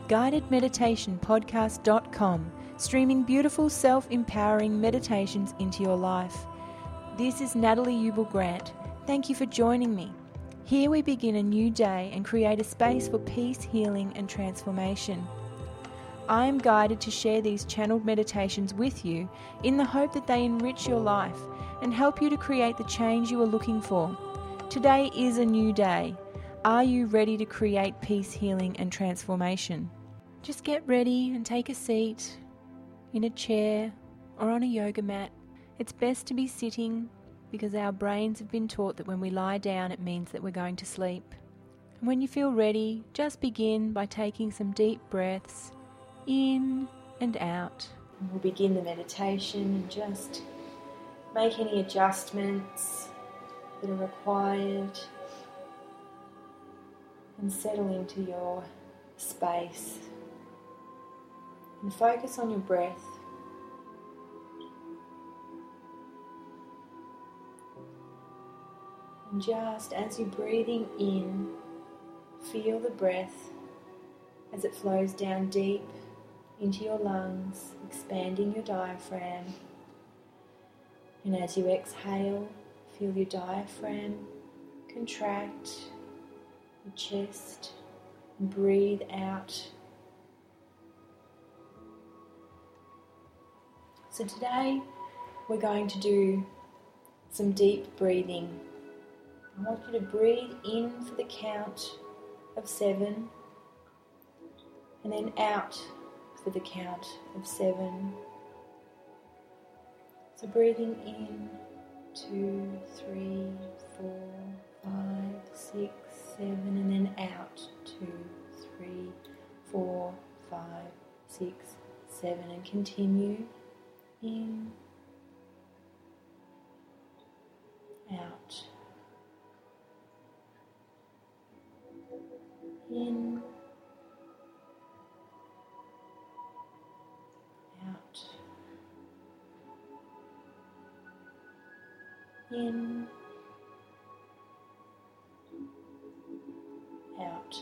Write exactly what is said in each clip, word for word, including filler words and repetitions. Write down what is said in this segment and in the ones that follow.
guided meditation podcast dot com, streaming beautiful self-empowering meditations into your life. This is Natalie Ubel Grant. Thank you for joining me. Here we begin a new day and create a space for peace, healing and transformation. I am guided to share these channeled meditations with you in the hope that they enrich your life and help you to create the change you are looking for. Today is a new day. Are you ready to create peace, healing and transformation? Just get ready and take a seat in a chair or on a yoga mat. It's best to be sitting because our brains have been taught that when we lie down it means that we're going to sleep. And when you feel ready, just begin by taking some deep breaths in and out. And we'll begin the meditation and just make any adjustments that are required and settle into your space and focus on your breath. And just as you're breathing in, feel the breath as it flows down deep into your lungs, expanding your diaphragm. And as you exhale, feel your diaphragm contract, your chest, and breathe out. So today we're going to do some deep breathing. I want you to breathe in for the count of seven and then out for the count of seven. So breathing in, two, three, four, five, six, seven, and then out, two, three, four, five, six, seven, and continue in, out, in, out, in, out,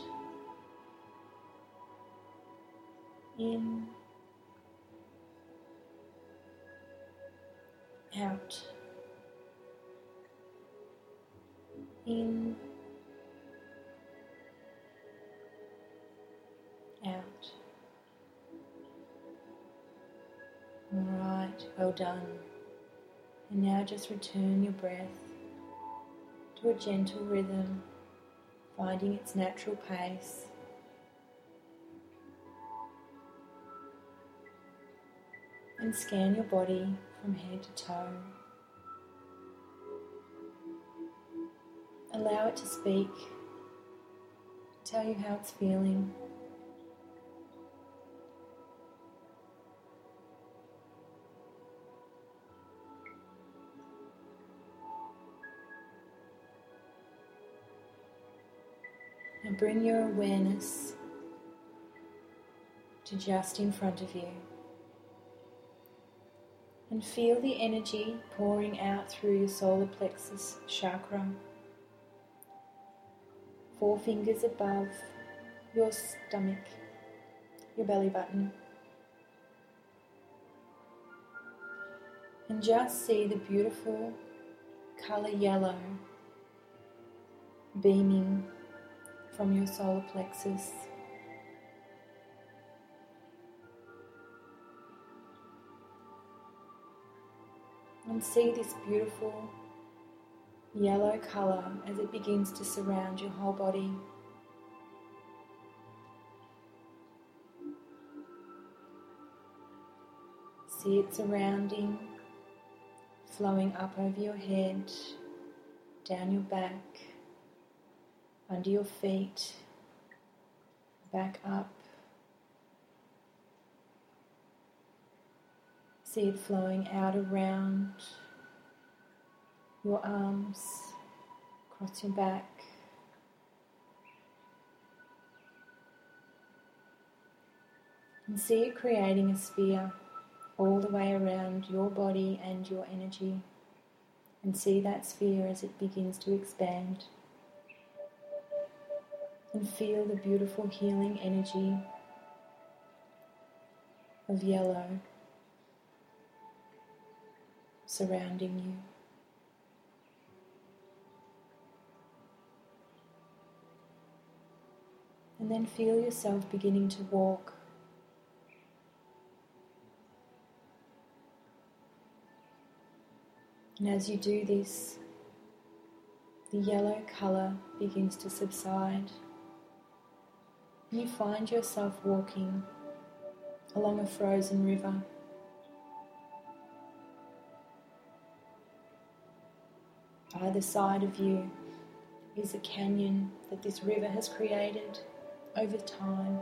in, out, in, out. All right, well done. And now just return your breath to a gentle rhythm, finding its natural pace. And scan your body from head to toe. Allow it to speak, tell you how it's feeling. And bring your awareness to just in front of you. And feel the energy pouring out through your solar plexus chakra, four fingers above your stomach, your belly button. And just see the beautiful colour yellow beaming from your solar plexus. And see this beautiful yellow colour as it begins to surround your whole body. See it surrounding, flowing up over your head, down your back, under your feet, back up. See it flowing out around your arms, across your back. And see it creating a sphere all the way around your body and your energy. And see that sphere as it begins to expand. And feel the beautiful healing energy of yellow surrounding you. And then feel yourself beginning to walk and as you do this, the yellow colour begins to subside. And you find yourself walking along a frozen river. Either side of you is a canyon that this river has created over time.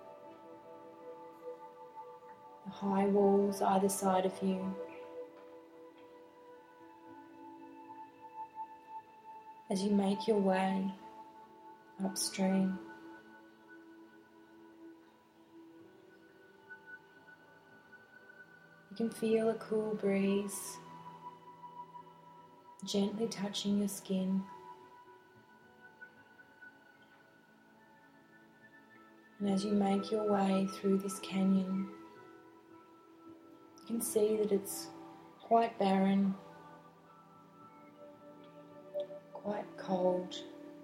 The high walls either side of you. As you make your way upstream, you can feel a cool breeze gently touching your skin. And as you make your way through this canyon, you can see that it's quite barren, quite cold.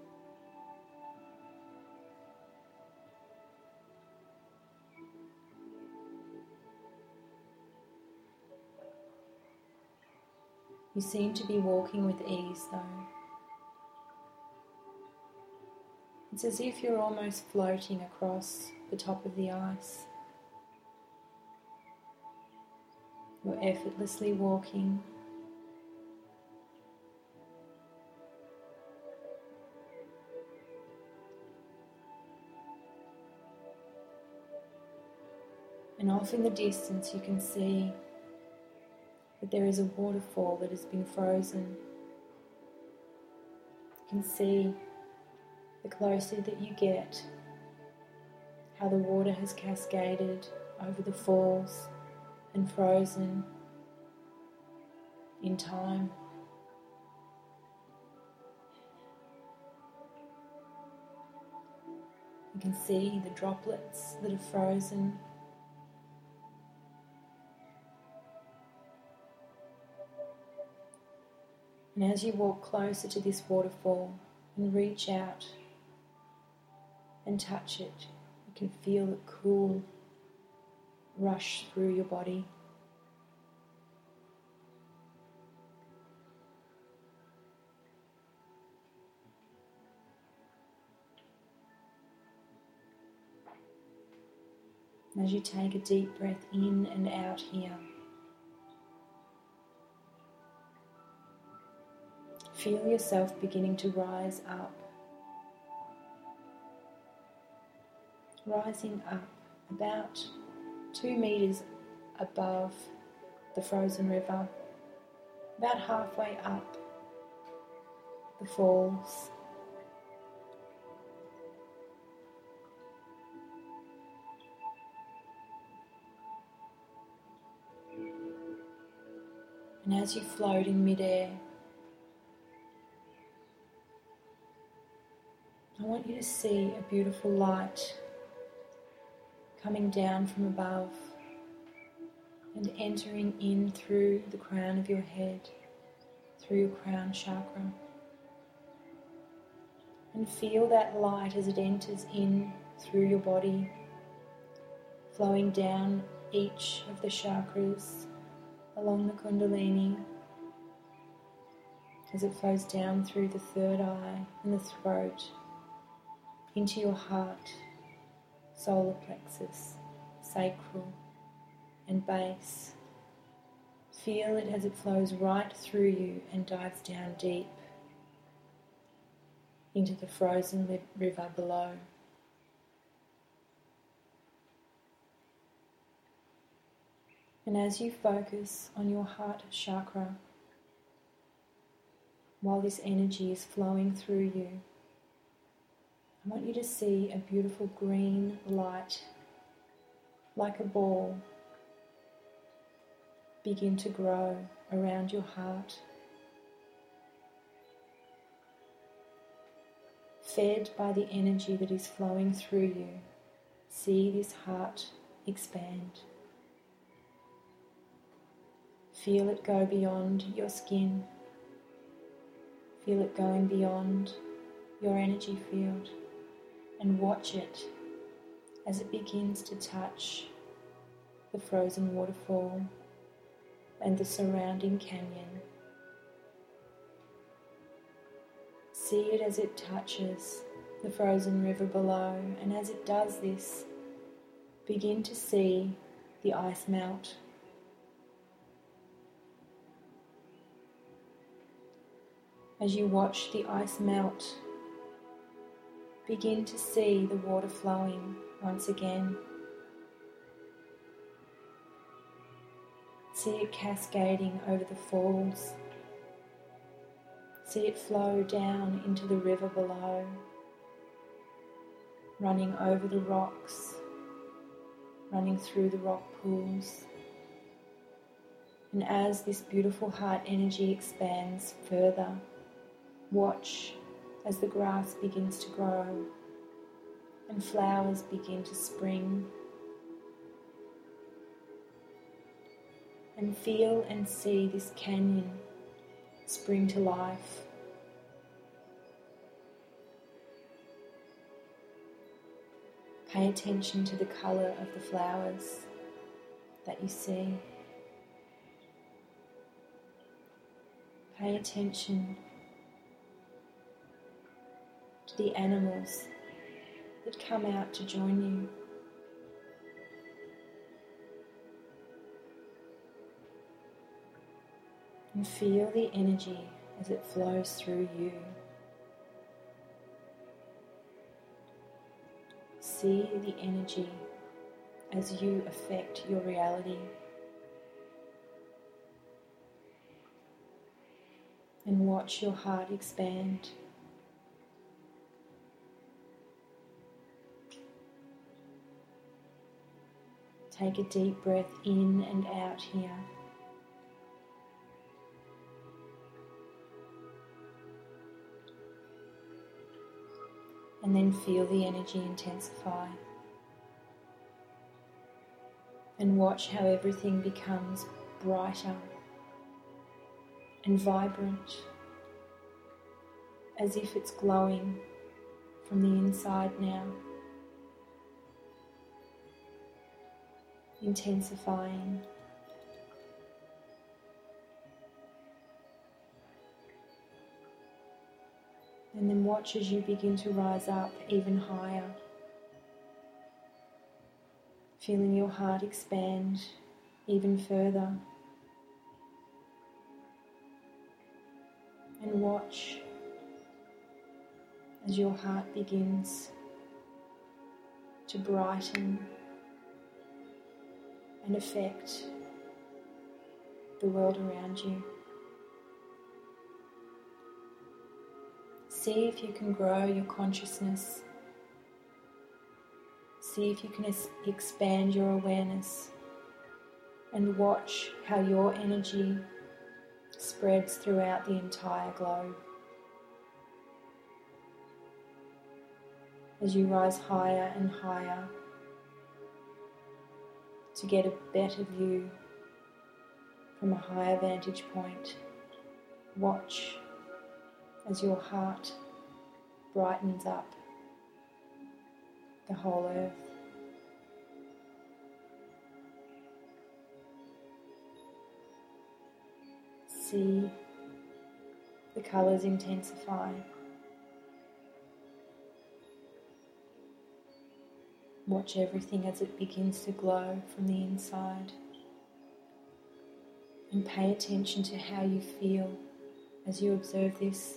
You seem to be walking with ease though. It's as if you're almost floating across the top of the ice. You're effortlessly walking. And off in the distance you can see that there is a waterfall that has been frozen. You can see the closer that you get, how the water has cascaded over the falls and frozen in time. You can see the droplets that are frozen. And as you walk closer to this waterfall and reach out and touch it, you can feel the cool rush through your body. As you take a deep breath in and out here, feel yourself beginning to rise up, rising up about two meters above the frozen river, about halfway up the falls. And as you float in midair, I want you to see a beautiful light coming down from above and entering in through the crown of your head, through your crown chakra. And feel that light as it enters in through your body, flowing down each of the chakras along the Kundalini, as it flows down through the third eye and the throat, into your heart, solar plexus, sacral and base. Feel it as it flows right through you and dives down deep into the frozen li- river below. And as you focus on your heart chakra, while this energy is flowing through you, I want you to see a beautiful green light, like a ball, begin to grow around your heart, fed by the energy that is flowing through you. See this heart expand. Feel it go beyond your skin. Feel it going beyond your energy field, and watch it as it begins to touch the frozen waterfall and the surrounding canyon. See it as it touches the frozen river below, and as it does this, begin to see the ice melt. As you watch the ice melt, begin to see the water flowing once again. See it cascading over the falls. See it flow down into the river below, running over the rocks, running through the rock pools. And as this beautiful heart energy expands further, watch as the grass begins to grow and flowers begin to spring. And feel and see this canyon spring to life. Pay attention to the colour of the flowers that you see. Pay attention to the animals that come out to join you. And feel the energy as it flows through you. See the energy as you affect your reality. And watch your heart expand. Take a deep breath in and out here. And then feel the energy intensify. And watch how everything becomes brighter and vibrant, as if it's glowing from the inside now, intensifying. And then watch as you begin to rise up even higher, feeling your heart expand even further. And watch as your heart begins to brighten and affect the world around you. See if you can grow your consciousness. See if you can es- expand your awareness, and watch how your energy spreads throughout the entire globe. As you rise higher and higher to get a better view from a higher vantage point, watch as your heart brightens up the whole earth. See the colours intensify. Watch everything as it begins to glow from the inside. And pay attention to how you feel as you observe this.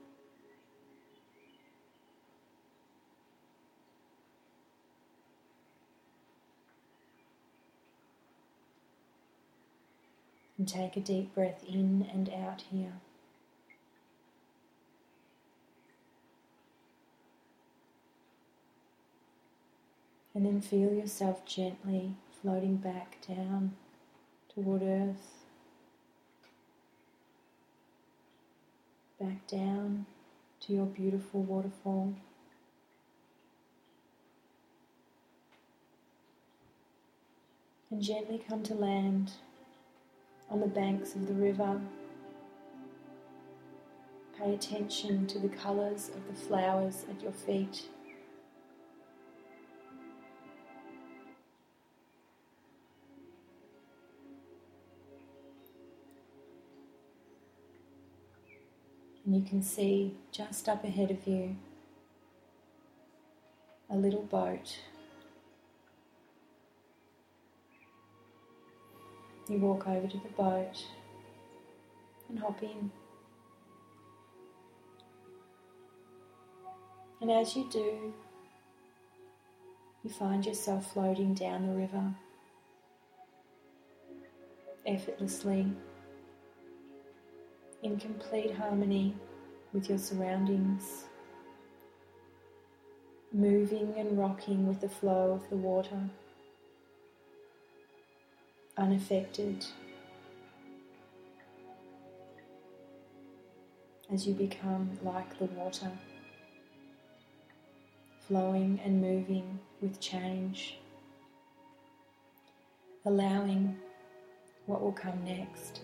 And take a deep breath in and out here. And then feel yourself gently floating back down toward earth, back down to your beautiful waterfall. And gently come to land on the banks of the river. Pay attention to the colours of the flowers at your feet. And you can see just up ahead of you a little boat. You walk over to the boat and hop in. And as you do, you find yourself floating down the river effortlessly, in complete harmony with your surroundings, moving and rocking with the flow of the water, unaffected, as you become like the water, flowing and moving with change, allowing what will come next.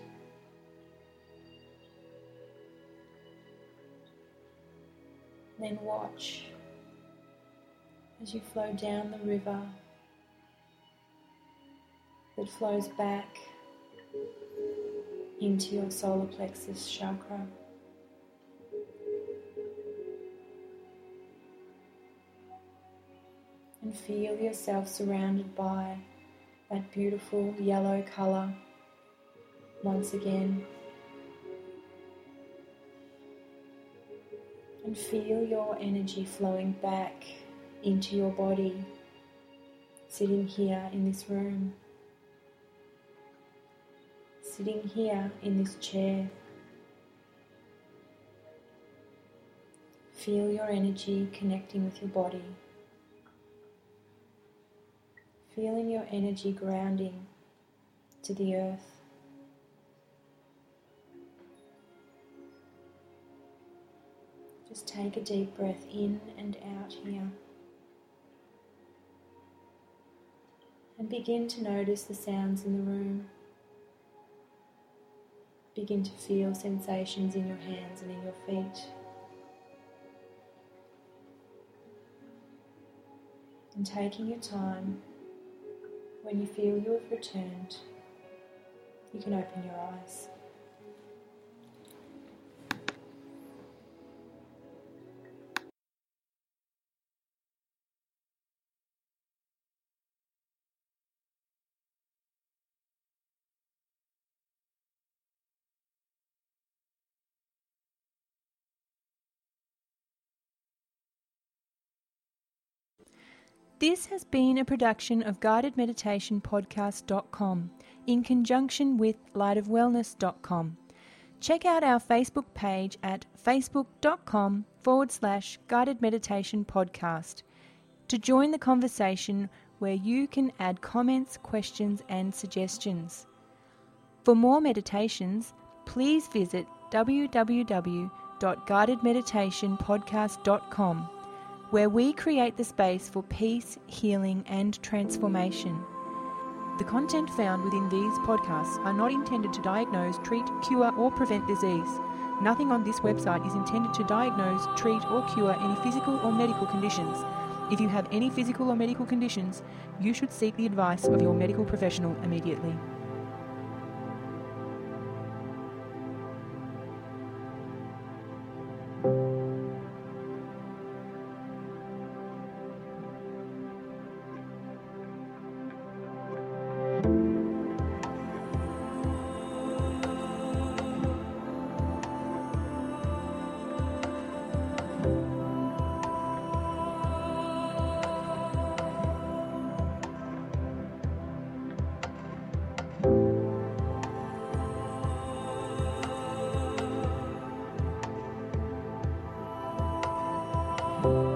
Then watch as you flow down the river that flows back into your solar plexus chakra. And feel yourself surrounded by that beautiful yellow colour once again. And feel your energy flowing back into your body, sitting here in this room, sitting here in this chair. Feel your energy connecting with your body. Feeling your energy grounding to the earth. Just take a deep breath in and out here. And begin to notice the sounds in the room. Begin to feel sensations in your hands and in your feet. And taking your time, when you feel you have returned, you can open your eyes. This has been a production of guided meditation podcast dot com in conjunction with light of wellness dot com. Check out our Facebook page at facebook.com forward slash guided meditation podcast to join the conversation where you can add comments, questions and suggestions. For more meditations, please visit w w w dot guided meditation podcast dot com, where we create the space for peace, healing and transformation. The content found within these podcasts are not intended to diagnose, treat, cure or prevent disease. Nothing on this website is intended to diagnose, treat or cure any physical or medical conditions. If you have any physical or medical conditions, you should seek the advice of your medical professional immediately. you.